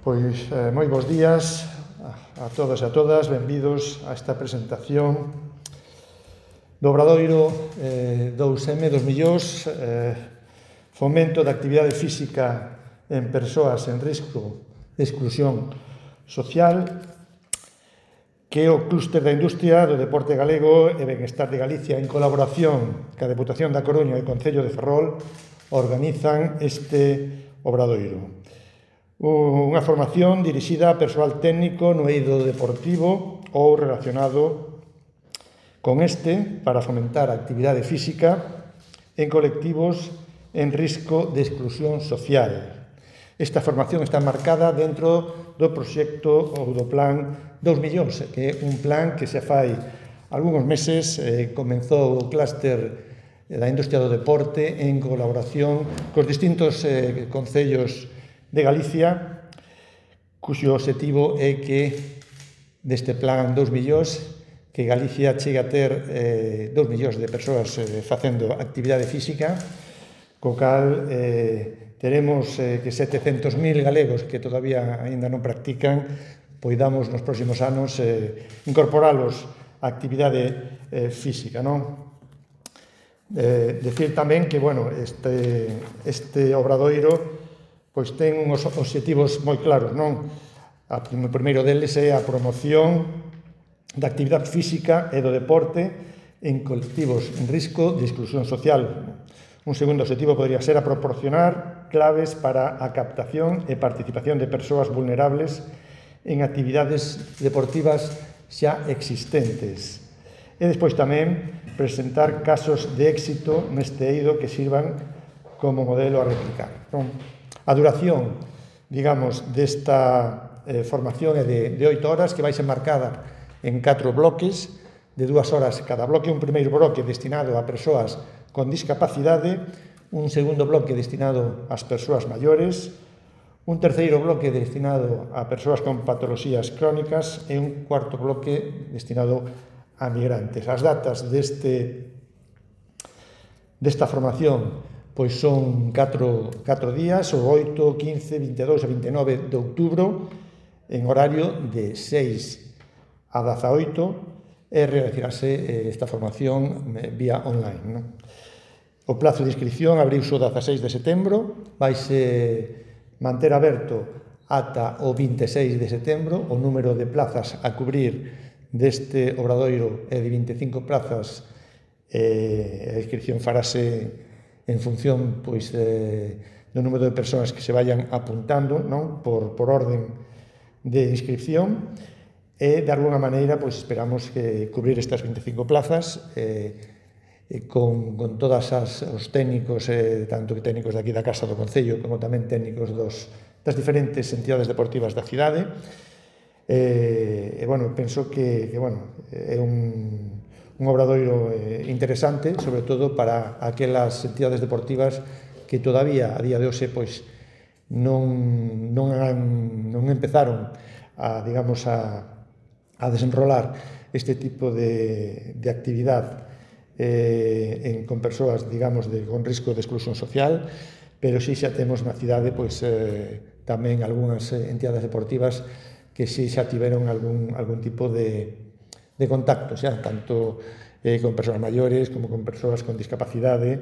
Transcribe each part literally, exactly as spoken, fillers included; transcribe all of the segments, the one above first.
Pois, eh, moi bons días a, a todos e a todas, benvidos a esta presentación do Obradoiro eh, dous eme dos millóns, eh, fomento da actividade física en persoas en risco de exclusión social, que é o clúster da industria do deporte galego e benestar de Galicia, en colaboración ca Deputación da Coruña e o Concello de Ferrol, organizan este Obradoiro. Unha formación dirixida a persoal técnico no eido deportivo ou relacionado con este para fomentar a actividade física en colectivos en risco de exclusión social. Esta formación está marcada dentro do proxecto ou do plan dous millóns, que é un plan que se fai algúns meses, eh, comenzou o clúster da industria do deporte en colaboración cos distintos eh, concellos de Galicia, cuxo objetivo é que deste plan dous millóns, que Galicia chegue a ter eh, dous millóns de persoas eh, facendo actividade física, co cal eh, teremos eh, que setecentos mil galegos que todavía aínda non practican, poidamos nos próximos anos eh, incorporalos á actividade eh, física, non? Eh, decir tamén que, bueno, este, este obradoiro pois ten uns obxectivos moi claros, non? O primeiro deles é a promoción da actividade física e do deporte en colectivos en risco de exclusión social. Un segundo obxectivo podría ser a proporcionar claves para a captación e participación de persoas vulnerables en actividades deportivas xa existentes. E despois tamén presentar casos de éxito neste eido que sirvan como modelo a replicar, non? A duración, digamos, desta eh, formación é de, de oito horas, que vai ser marcada en catro bloques, de dúas horas cada bloque, un primeiro bloque destinado a persoas con discapacidade, un segundo bloque destinado ás persoas maiores, un terceiro bloque destinado a persoas con patoloxías crónicas e un cuarto bloque destinado a migrantes. As datas deste, desta formación pois son catro, catro días, o oito, quince, vinte e dous e vinte e nove de outubro, en horario de seis a dezaoito, e realizarase esta formación vía online, non? O plazo de inscripción abriuse o dezaseis de setembro, vaise manter aberto ata o vinte e seis de setembro, o número de plazas a cubrir deste obradoiro é de vinte e cinco plazas, e a inscripción farase en función pois, de, do número de persoas que se vayan apuntando, non? Por, por orden de inscripción, e de alguna maneira pois, esperamos que cubrir estas vinte e cinco plazas eh, con, con todas as, os técnicos, eh, tanto que técnicos daqui da Casa do Concello como tamén técnicos dos, das diferentes entidades deportivas da cidade. E, e bueno, penso que, que bueno, é un un obradoiro eh, interesante, sobre todo para aquelas entidades deportivas que todavía a día de hoxe pois non non han, non empezaron a, digamos, a a desenrolar este tipo de de actividade eh en con persoas, digamos, de con risco de exclusión social, pero si xa temos na cidade pois eh tamén algunhas entidades deportivas que si xa tiveron algún algún tipo de de contacto, xa, tanto eh, con persoas maiores como con persoas con discapacidade,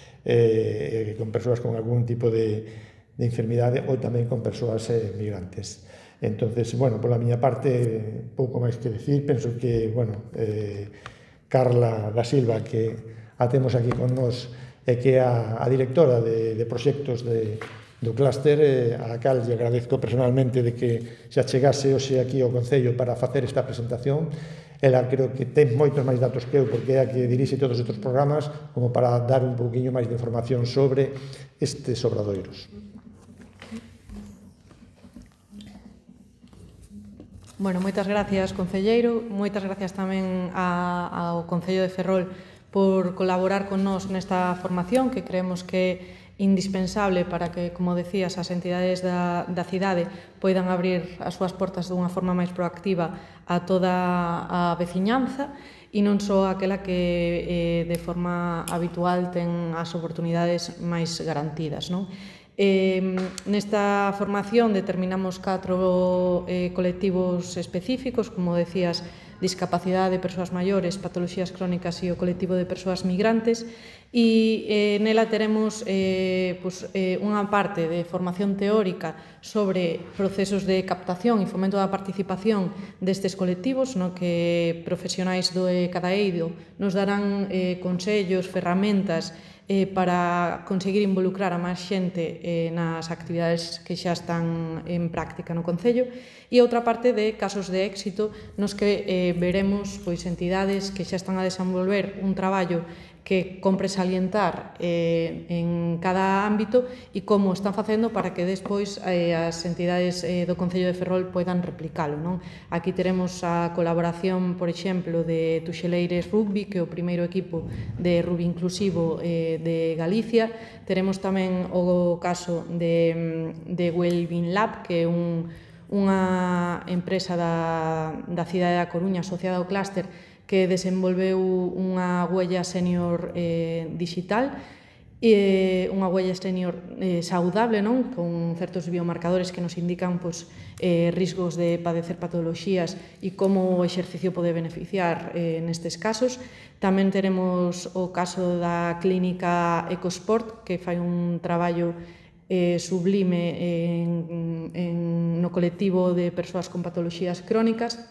eh, con persoas con algún tipo de, de enfermidade ou tamén con persoas eh, migrantes. Entonces, bueno, pola miña parte, pouco máis que decir, penso que, bueno, eh, Carla da Silva, que a temos aquí con nós, e que é a, a directora de, de proxectos de, do clúster, eh, a cal lle agradezco personalmente de que se achegase hoxe aquí ao Concello para facer esta presentación. Ela creo que ten moitos máis datos que eu, porque é a que dirixe todos estes programas, como para dar un pouquiño máis de información sobre estes obradoiros. Bueno, moitas gracias, concelleiro. Moitas gracias tamén a, ao Concello de Ferrol por colaborar con nós nesta formación, que creemos que é indispensable para que, como decías, as entidades da, da cidade poidan abrir as súas portas dunha forma máis proactiva a toda a veciñanza e non só aquela que eh, de forma habitual ten as oportunidades máis garantidas, non? Eh, nesta formación determinamos catro eh, colectivos específicos, como decías, discapacidade de persoas maiores, patoloxías crónicas e o colectivo de persoas migrantes, e eh, nela teremos eh, pues, eh, unha parte de formación teórica sobre procesos de captación e fomento da participación destes colectivos, no que profesionais do Cadaeido nos darán eh, consellos, ferramentas eh, para conseguir involucrar a máis xente eh, nas actividades que xa están en práctica no Concello, e outra parte de casos de éxito nos que eh, veremos pois, entidades que xa están a desenvolver un traballo que compre salientar eh, en cada ámbito e como están facendo para que despois eh, as entidades eh, do Concello de Ferrol poidan replicalo. Non? Aquí teremos a colaboración, por exemplo, de Tuxeleires Rugby, que é o primeiro equipo de rugby inclusivo eh, de Galicia. Teremos tamén o caso de, de Wellbeing Lab, que é un, unha empresa da, da cidade da Coruña asociada ao clúster que desenvolveu unha huella senior eh, digital, e unha huella senior eh, saudable, non? Con certos biomarcadores que nos indican pois, eh, riscos de padecer patoloxías e como o exercicio pode beneficiar eh, nestes casos. Tamén teremos o caso da clínica Ecosport, que fai un traballo eh, sublime en, en, no colectivo de persoas con patoloxías crónicas,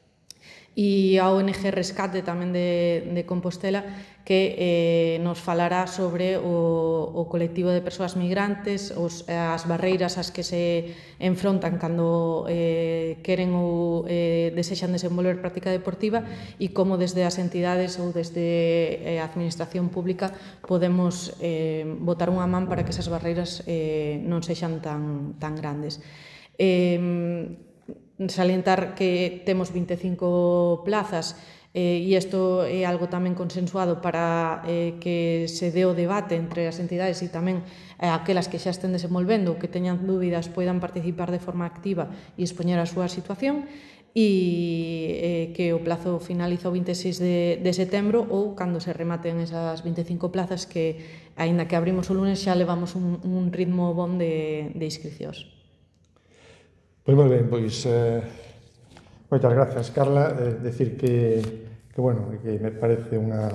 e a O N G Rescate tamén de, de Compostela, que eh, nos falará sobre o, o colectivo de persoas migrantes, os, as barreiras ás que se enfrontan cando eh, queren ou eh, desexan desenvolver práctica deportiva e como desde as entidades ou desde eh, a administración pública podemos eh, botar unha man para que esas barreiras eh, non sexan tan, tan grandes. Eh, Salientar que temos vinte e cinco plazas eh, e isto é algo tamén consensuado para eh, que se dé o debate entre as entidades e tamén eh, aquelas que xa estén desenvolvendo ou que teñan dúbidas poidan participar de forma activa e expoñer a súa situación, e eh, que o plazo finaliza o vinte e seis de, de setembro ou cando se rematen esas vinte e cinco plazas que, aínda que abrimos o lunes, xa levamos un, un ritmo bon de, de inscricións. Pois moi ben, pois eh, moitas grazas, Carla. Eh, decir que, que, bueno, que me parece unha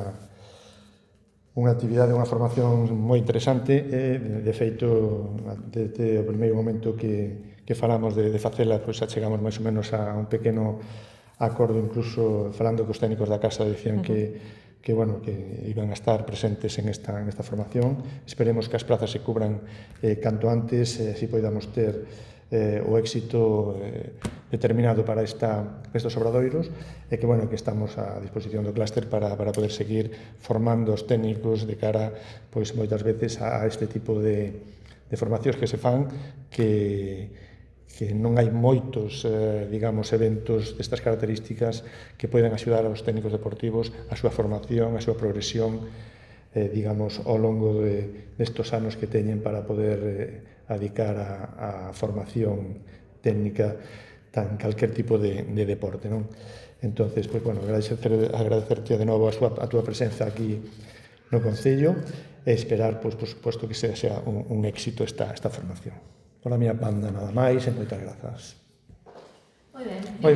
unha actividade, unha formación moi interesante. Eh, de feito, desde o primeiro momento que, que falamos de, de facela, pois chegamos máis ou menos a un pequeno acordo, incluso falando que os técnicos da casa decían uh -huh. que que, bueno, que iban a estar presentes en esta, en esta formación. Esperemos que as plazas se cubran eh, canto antes, eh, así podamos ter eh, o éxito eh, determinado para, esta, para estes obradoiros, e que, bueno, que estamos a disposición do clúster para, para poder seguir formando os técnicos de cara, pois, moitas veces a, a este tipo de, de formacións que se fan, que que non hai moitos, eh, digamos, eventos destas características que poden axudar aos técnicos deportivos a súa formación, a súa progresión, eh, digamos, ao longo de, destos anos que teñen para poder eh, adicar a, a formación técnica tan calquer tipo de, de deporte, non? Entonces, pues, bueno, agradecer, agradecerte de novo a, súa, a túa presenza aquí no Concello e esperar, pues, por suposto, que sea, sea un, un éxito esta, esta formación. Por a miña banda nada máis e moitas grazas. Moi ben. Moi